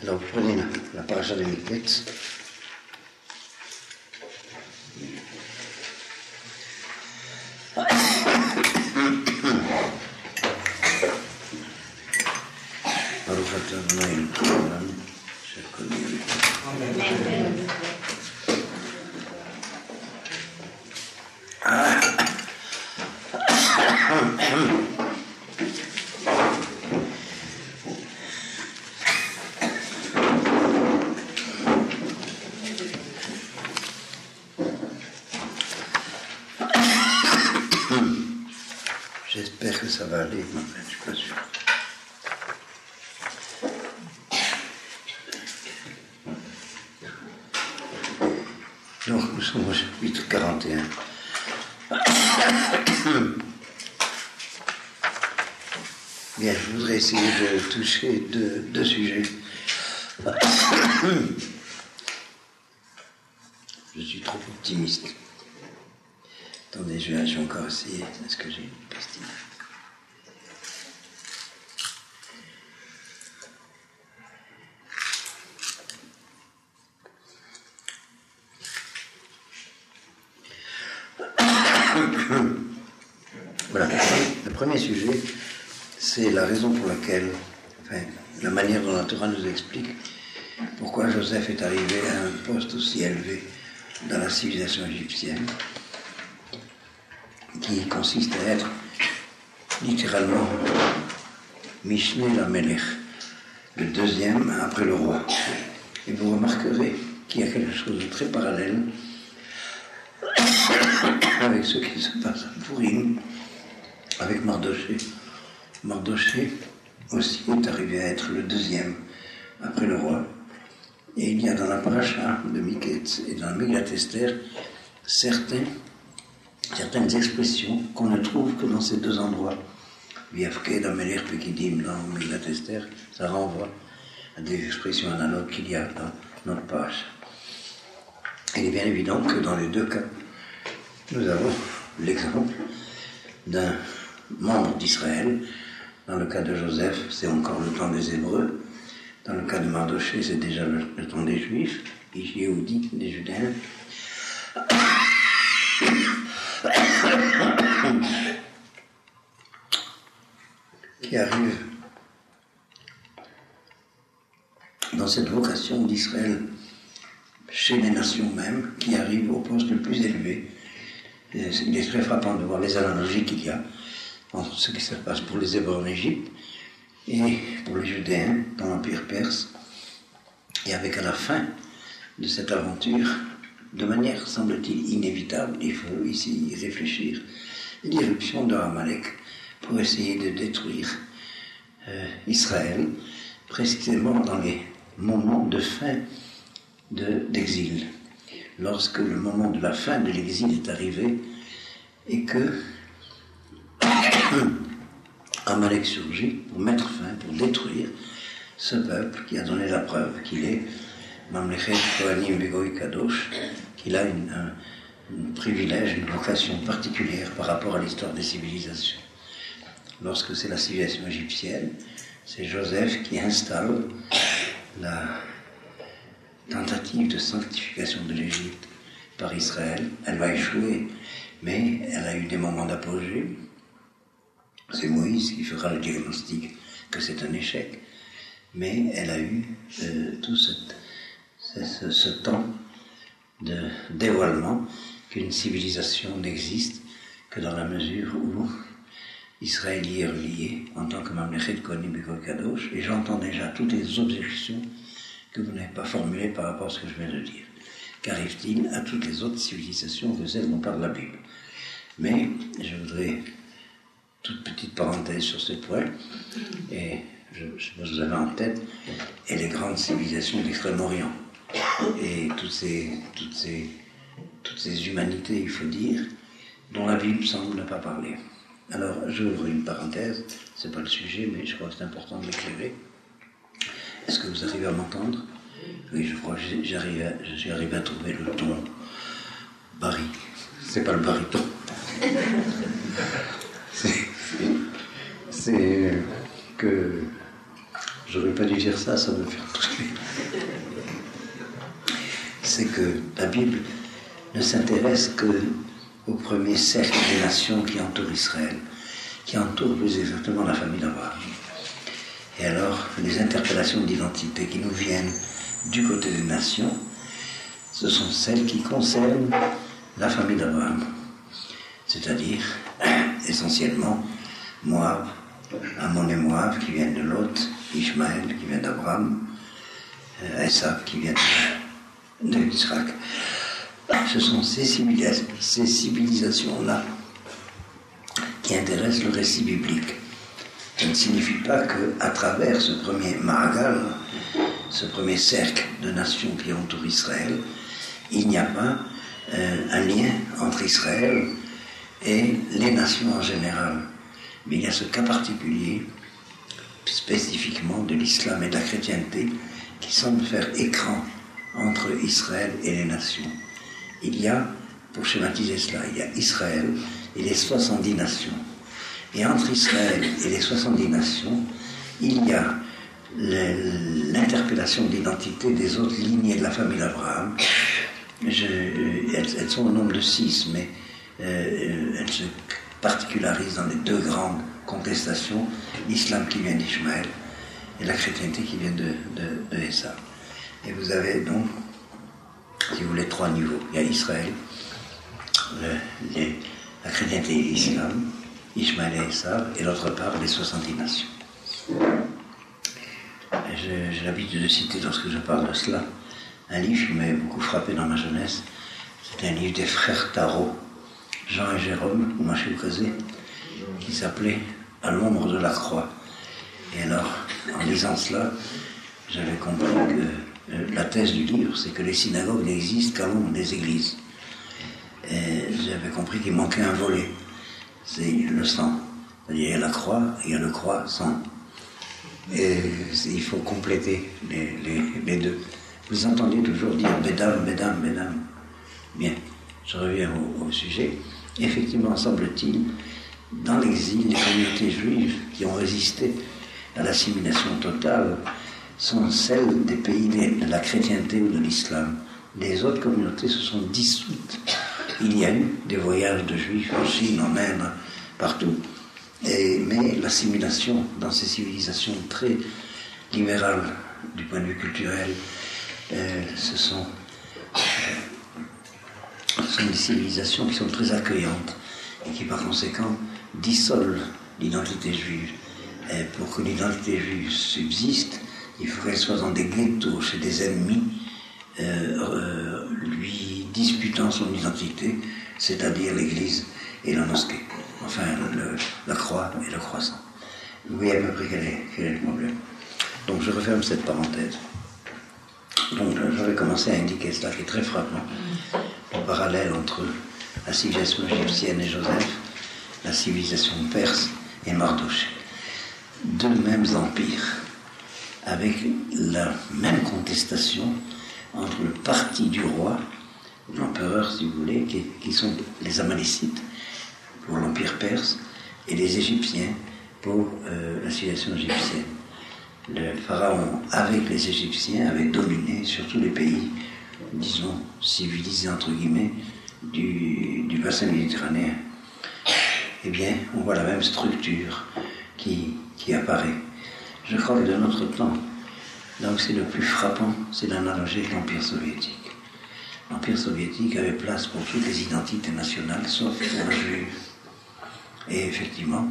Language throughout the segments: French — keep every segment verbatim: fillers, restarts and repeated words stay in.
Alors vous prenez la, la paracha de Miketz. Baruch atah Adonai Elokeinu haolam asher kol niyeh. J'espère que ça va aller, mais je ne suis pas sûr. Donc, nous sommes au chapitre quarante et un. Bien, je voudrais essayer de toucher deux, deux sujets. Je suis trop optimiste. Attendez, je vais, je vais encore essayer. Est-ce que j'ai une pastille ? Voilà, le premier sujet, c'est la raison pour laquelle, enfin, la manière dont la Torah nous explique pourquoi Joseph est arrivé à un poste aussi élevé dans la civilisation égyptienne, qui consiste à être littéralement Mishneh Lamelech, le deuxième après le roi. Et vous remarquerez qu'il y a quelque chose de très parallèle avec ce qui se passe à Pourim, avec Mardoché. Mardoché aussi est arrivé à être le deuxième après le roi. Et il y a dans la paracha de Miketz et dans la Megillat Esther certains, certaines expressions qu'on ne trouve que dans ces deux endroits. Viafked Amelech Pekidim dans Megillat Esther, ça renvoie à des expressions analogues qu'il y a dans notre paracha. Il est bien évident que dans les deux cas, nous avons l'exemple d'un membre d'Israël. Dans le cas de Joseph, c'est encore le temps des Hébreux. Dans le cas de Mardoché, c'est déjà le, le temps des Juifs, des Yéhoudis, des Judéens. Qui arrive dans cette vocation d'Israël chez les nations mêmes, qui arrive au poste le plus élevé. Il est très frappant de voir les analogies qu'il y a entre ce qui se passe pour les Hébreux en Égypte et pour les Judéens dans l'Empire perse. Et avec à la fin de cette aventure, de manière, semble-t-il, inévitable, il faut ici y réfléchir, l'irruption de Amalek pour essayer de détruire euh, Israël, précisément dans les moments de fin de, d'exil. Lorsque le moment de la fin de l'exil est arrivé et que Amalek surgit pour mettre fin, pour détruire ce peuple qui a donné la preuve qu'il est Mamlechet Kohanim Begoy Kadosh, qu'il a une, un, un privilège, une vocation particulière par rapport à l'histoire des civilisations. Lorsque c'est la civilisation égyptienne, c'est Joseph qui installe la tentative de sanctification de l'Égypte par Israël. Elle va échouer, mais elle a eu des moments d'apogée. C'est Moïse qui fera le diagnostic que c'est un échec, mais elle a eu euh, tout cette, ce, ce temps de dévoilement qu'une civilisation n'existe que dans la mesure où Israël y est relié en tant que Mamlechet Kohanim Begoy Kadosh, et j'entends déjà toutes les objections que vous n'avez pas formulées par rapport à ce que je viens de dire. Qu'arrive-t-il à toutes les autres civilisations que celles dont parle la Bible? Mais je voudrais, toute petite parenthèse sur ce point, et je, je sais pas si vous avez en tête, et les grandes civilisations d'Extrême-Orient, et toutes ces, toutes ces, toutes ces humanités, il faut dire, dont la Bible semble ne pas parler. Alors, j'ouvre une parenthèse, c'est pas le sujet, mais je crois que c'est important de l'éclairer. Est-ce que vous arrivez à m'entendre? Oui, je crois que j'arrive à, j'ai arrivé à trouver le ton bari. C'est pas le baryton. C'est, c'est que j'aurais pas dû dire ça, ça me fait toucher. C'est que la Bible ne s'intéresse qu'au premier cercle des nations qui entourent Israël, qui entourent plus exactement la famille d'Abraham. Et alors, les interpellations d'identité qui nous viennent du côté des nations, ce sont celles qui concernent la famille d'Abraham. C'est-à-dire, essentiellement, Moab, Ammon et Moab qui viennent de Lot, Ishmaël qui vient d'Abraham, Esav qui vient de Yitzhak. Ce sont ces, civilis- ces civilisations-là qui intéressent le récit biblique. Ça ne signifie pas qu'à travers ce premier Ma'agal, ce premier cercle de nations qui entoure Israël, il n'y a pas euh, un lien entre Israël et les nations en général. Mais il y a ce cas particulier, spécifiquement de l'islam et de la chrétienté, qui semble faire écran entre Israël et les nations. Il y a, pour schématiser cela, il y a Israël et les soixante-dix nations. Et entre Israël et les soixante-dix nations, il y a le, l'interpellation d'identité des autres lignées de la famille d'Abraham. Je, elles, elles sont au nombre de six, mais euh, elles se particularisent dans les deux grandes contestations, l'islam qui vient d'Ishmaël et la chrétienté qui vient de, de, de Esav. Et vous avez donc, si vous voulez, trois niveaux. Il y a Israël, le, les, la chrétienté et l'islam, Ishmaël et Esav, et d'autre part les soixante-dix nations. Et je, j'ai l'habitude de citer, lorsque je parle de cela, un livre qui m'avait beaucoup frappé dans ma jeunesse. C'était un livre des frères Tarot, Jean et Jérôme, ou Maché Oukazé, qui s'appelait « À l'ombre de la croix ». Et alors, en lisant cela, j'avais compris que euh, la thèse du livre, c'est que les synagogues n'existent qu'à l'ombre des églises. Et j'avais compris qu'il manquait un volet. C'est le sang. C'est-à-dire, il y a la croix et il y a le croix-sang. Et il faut compléter les, les, les deux. Vous entendez toujours dire « mesdames, mesdames, mesdames ». Bien, je reviens au, au sujet. Effectivement, semble-t-il, dans l'exil, les communautés juives qui ont résisté à l'assimilation totale sont celles des pays de la chrétienté ou de l'islam. Les autres communautés se sont dissoutes. Il y a eu des voyages de juifs en Chine, en Inde, partout. Et, mais l'assimilation dans ces civilisations très libérales du point de vue culturel, euh, ce, sont, euh, ce sont des civilisations qui sont très accueillantes et qui par conséquent dissolvent l'identité juive. Et pour que l'identité juive subsiste, il faut qu'elle soit dans des ghettos, chez des ennemis, euh, euh, lui disputant son identité, c'est-à-dire l'église et la mosquée. Enfin, le, la croix et le croissant. Vous voyez à peu près quel est, quel est le problème. Donc je referme cette parenthèse. Donc j'avais commencé à indiquer cela qui est très frappant, le parallèle entre la civilisation égyptienne et Joseph, la civilisation perse et Mardochée. Deux mêmes empires, avec la même contestation entre le parti du roi, l'empereur si vous voulez, qui, qui sont les Amalécites pour l'empire perse, et les Égyptiens pour euh, la civilisation égyptienne. Le pharaon, avec les Égyptiens, avait dominé sur tous les pays, disons, civilisés entre guillemets, du, du bassin méditerranéen. Eh bien, on voit la même structure qui, qui apparaît. Je crois que de notre temps, là où c'est le plus frappant, c'est l'analogie avec l'Empire soviétique. L'Empire soviétique avait place pour toutes les identités nationales, sauf pour la juive. Et effectivement,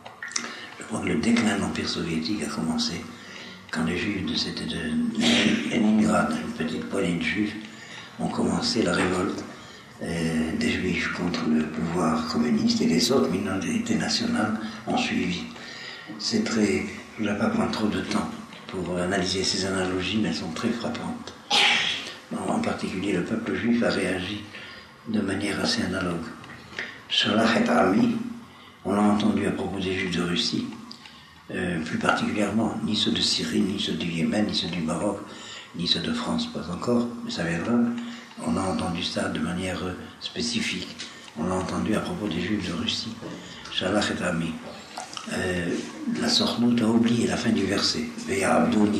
je crois que le déclin de l'Empire soviétique a commencé quand les juifs de, c'était de Leningrad, une petite poignée de juifs, ont commencé la révolte euh, des juifs contre le pouvoir communiste, et les autres minorités nationales ont suivi. C'est très... Je ne vais pas prendre trop de temps pour analyser ces analogies, mais elles sont très frappantes. En particulier, le peuple juif a réagi de manière assez analogue. Shalach et Ami, on l'a entendu à propos des Juifs de Russie, euh, plus particulièrement, ni ceux de Syrie, ni ceux du Yémen, ni ceux du Maroc, ni ceux de France, pas encore, mais ça viendra. On a entendu ça de manière spécifique. On l'a entendu à propos des Juifs de Russie. Shalach et Ami. euh, la Sornout a oublié la fin du verset. Ve'ya'abdouni.